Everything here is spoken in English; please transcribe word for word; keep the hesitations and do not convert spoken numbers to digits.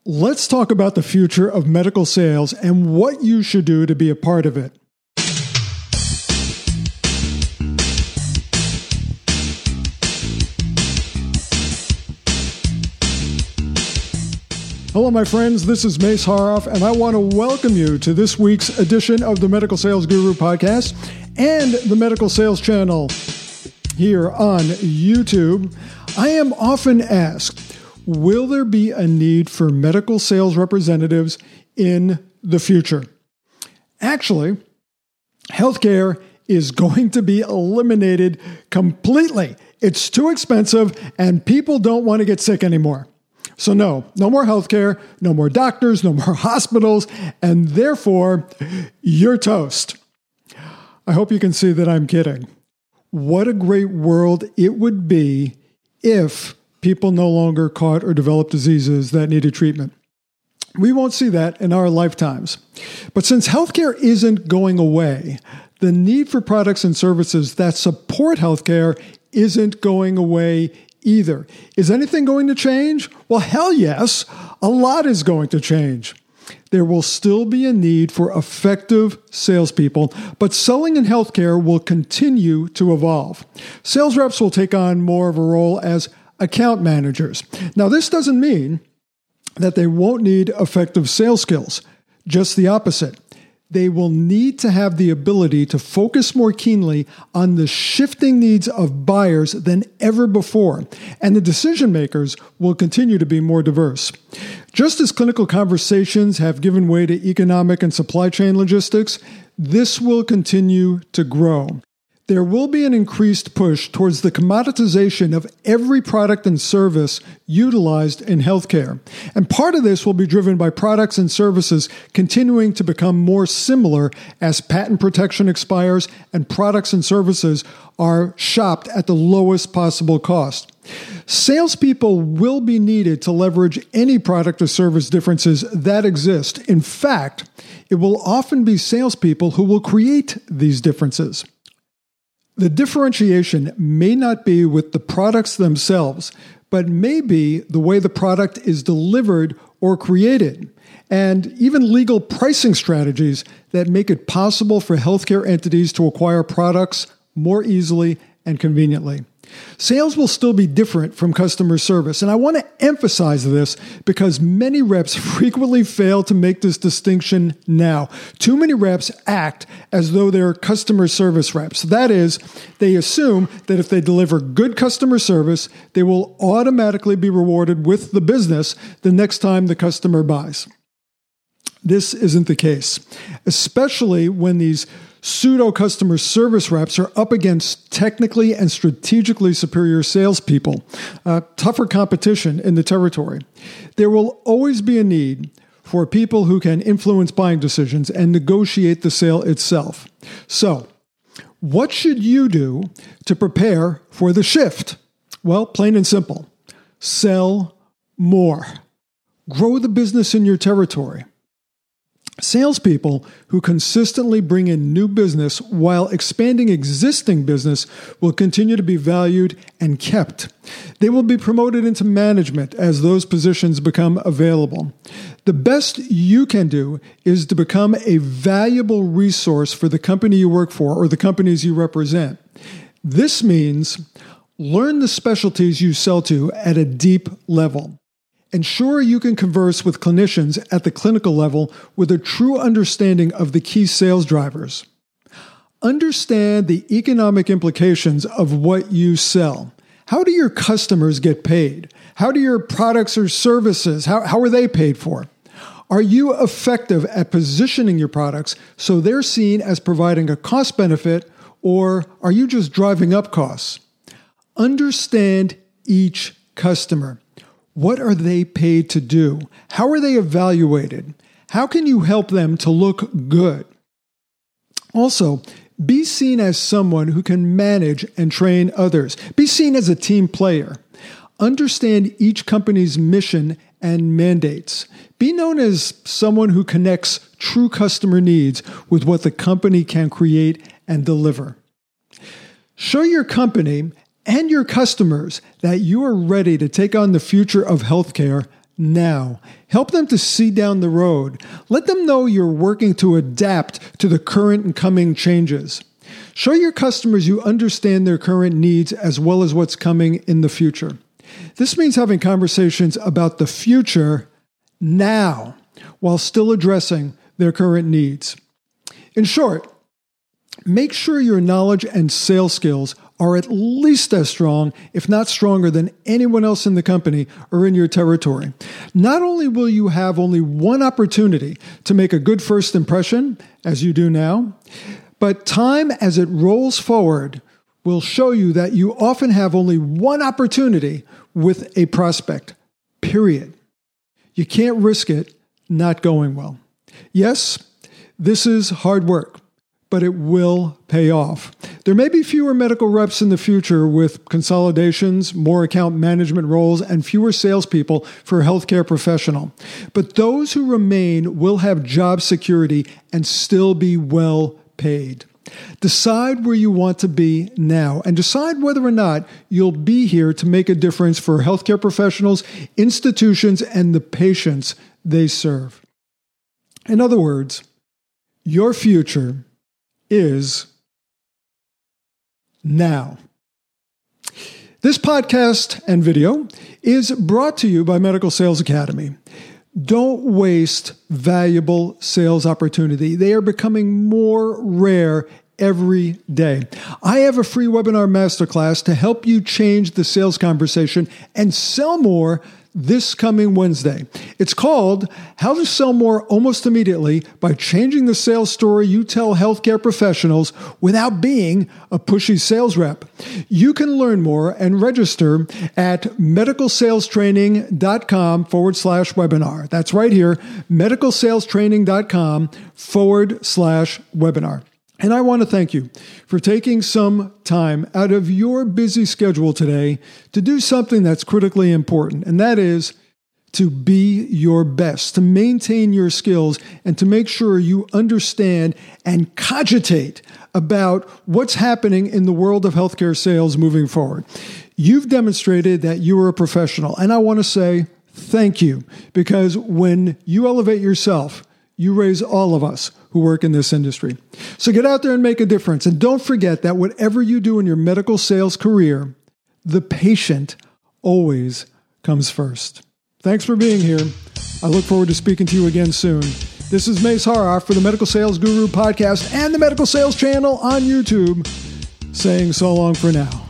Let's talk about the future of medical sales and what you should do to be a part of it. Hello, my friends. This is Mace Haroff, and I want to welcome you to this week's edition of the Medical Sales Guru podcast and the Medical Sales Channel here on YouTube. I am often asked, will there be a need for medical sales representatives in the future? Actually, healthcare is going to be eliminated completely. It's too expensive, and people don't want to get sick anymore. So no, no more healthcare, no more doctors, no more hospitals, and therefore, you're toast. I hope you can see that I'm kidding. What a great world it would be if people no longer caught or developed diseases that needed treatment. We won't see that in our lifetimes. But since healthcare isn't going away, the need for products and services that support healthcare isn't going away either. Is anything going to change? Well, hell yes, a lot is going to change. There will still be a need for effective salespeople, but selling in healthcare will continue to evolve. Sales reps will take on more of a role as account managers. Now, this doesn't mean that they won't need effective sales skills. Just the opposite. They will need to have the ability to focus more keenly on the shifting needs of buyers than ever before, and the decision makers will continue to be more diverse. Just as clinical conversations have given way to economic and supply chain logistics, this will continue to grow. There will be an increased push towards the commoditization of every product and service utilized in healthcare. And part of this will be driven by products and services continuing to become more similar as patent protection expires and products and services are shopped at the lowest possible cost. Salespeople will be needed to leverage any product or service differences that exist. In fact, it will often be salespeople who will create these differences. The differentiation may not be with the products themselves, but may be the way the product is delivered or created, and even legal pricing strategies that make it possible for healthcare entities to acquire products more easily and conveniently. Sales will still be different from customer service, and I want to emphasize this because many reps frequently fail to make this distinction now. Too many reps act as though they're customer service reps. That is, they assume that if they deliver good customer service, they will automatically be rewarded with the business the next time the customer buys. This isn't the case, especially when these pseudo-customer service reps are up against technically and strategically superior salespeople, uh, tougher competition in the territory. There will always be a need for people who can influence buying decisions and negotiate the sale itself. So, what should you do to prepare for the shift? Well, plain and simple, sell more. Grow the business in your territory. Salespeople who consistently bring in new business while expanding existing business will continue to be valued and kept. They will be promoted into management as those positions become available. The best you can do is to become a valuable resource for the company you work for or the companies you represent. This means learn the specialties you sell to at a deep level. Ensure you can converse with clinicians at the clinical level with a true understanding of the key sales drivers. Understand the economic implications of what you sell. How do your customers get paid? How do your products or services, how, how are they paid for? Are you effective at positioning your products so they're seen as providing a cost benefit, or are you just driving up costs? Understand each customer. What are they paid to do? How are they evaluated? How can you help them to look good? Also, be seen as someone who can manage and train others. Be seen as a team player. Understand each company's mission and mandates. Be known as someone who connects true customer needs with what the company can create and deliver. Show your company and your customers that you are ready to take on the future of healthcare now. Help them to see down the road. Let them know you're working to adapt to the current and coming changes. Show your customers you understand their current needs as well as what's coming in the future. This means having conversations about the future now while still addressing their current needs. In short, make sure your knowledge and sales skills are at least as strong, if not stronger, than anyone else in the company or in your territory. Not only will you have only one opportunity to make a good first impression, as you do now, but time as it rolls forward will show you that you often have only one opportunity with a prospect, period. You can't risk it not going well. Yes, this is hard work, but it will pay off. There may be fewer medical reps in the future with consolidations, more account management roles, and fewer salespeople for a healthcare professional. But those who remain will have job security and still be well paid. Decide where you want to be now and decide whether or not you'll be here to make a difference for healthcare professionals, institutions, and the patients they serve. In other words, your future is now. This podcast and video is brought to you by Medical Sales Academy. Don't waste valuable sales opportunity. They are becoming more rare every day. I have a free webinar masterclass to help you change the sales conversation and sell more this coming Wednesday. It's called How to Sell More Almost Immediately by Changing the Sales Story You Tell Healthcare Professionals Without Being a Pushy Sales Rep. You can learn more and register at medicalsalestraining.com forward slash webinar. That's right here, medicalsalestraining.com forward slash webinar. And I want to thank you for taking some time out of your busy schedule today to do something that's critically important, and that is to be your best, to maintain your skills, and to make sure you understand and cogitate about what's happening in the world of healthcare sales moving forward. You've demonstrated that you are a professional, and I want to say thank you, because when you elevate yourself, you raise all of us who work in this industry. So get out there and make a difference. And don't forget that whatever you do in your medical sales career, the patient always comes first. Thanks for being here. I look forward to speaking to you again soon. This is Mace Haroff for the Medical Sales Guru podcast and the Medical Sales channel on YouTube, saying so long for now.